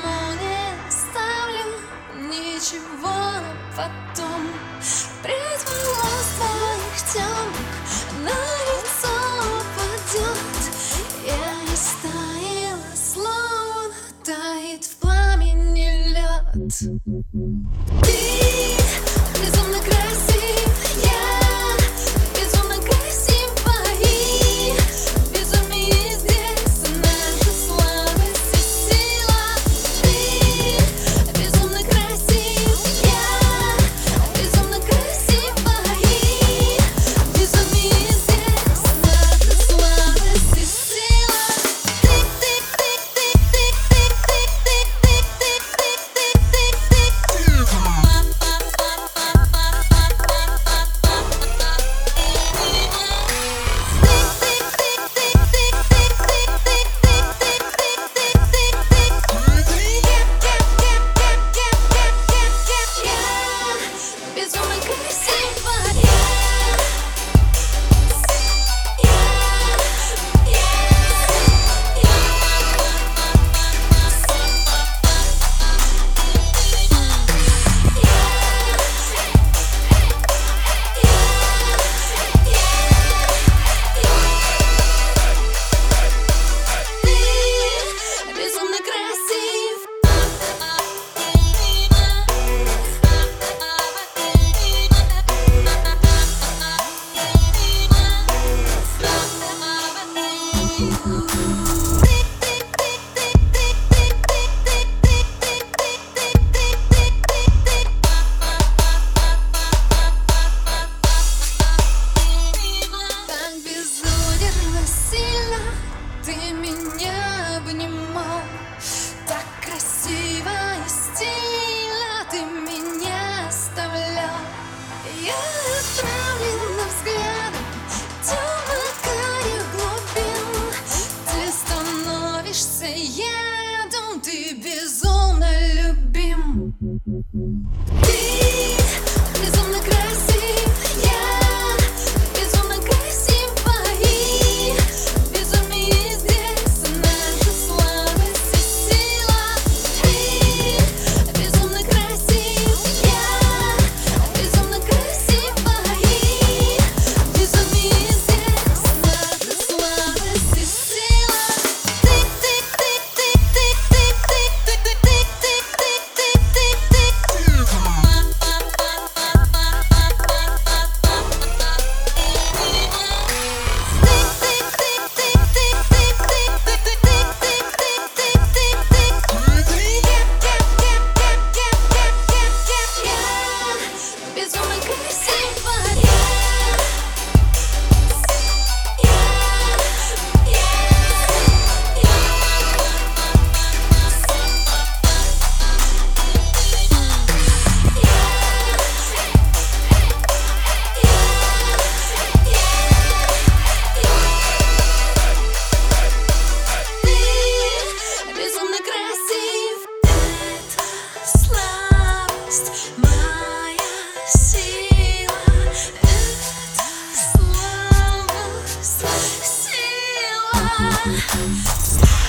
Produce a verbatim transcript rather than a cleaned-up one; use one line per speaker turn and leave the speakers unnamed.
никому не оставлю ничего на потом. Прядь волос твоих темных на лицо упадет. Я растаяла, словно тает в пламени лед. Ты безумно красив, я безумно красива, и безумие здесь наша слабость и сила. Ты безумно красив, я безумно красива, и безумие здесь наша слабость и сила. Безумно красива, я, я, я, ты безумно красив. Так безудержно сильно ты меня обнимал, так красиво и стильно ты меня оставлял. Я отравлена взглядом темно-карих глубин. Ты становишься ядом, ты безумно любим. Ты безумно красив, я безумно красива, и безумие здесь наша слабость и сила. Ты безумно красив, я безумно красива, и безумие здесь наша слабость и сила. Безумно красива, я, я, я, ты безумно красив. Это слабость моя сила, это слабость сила.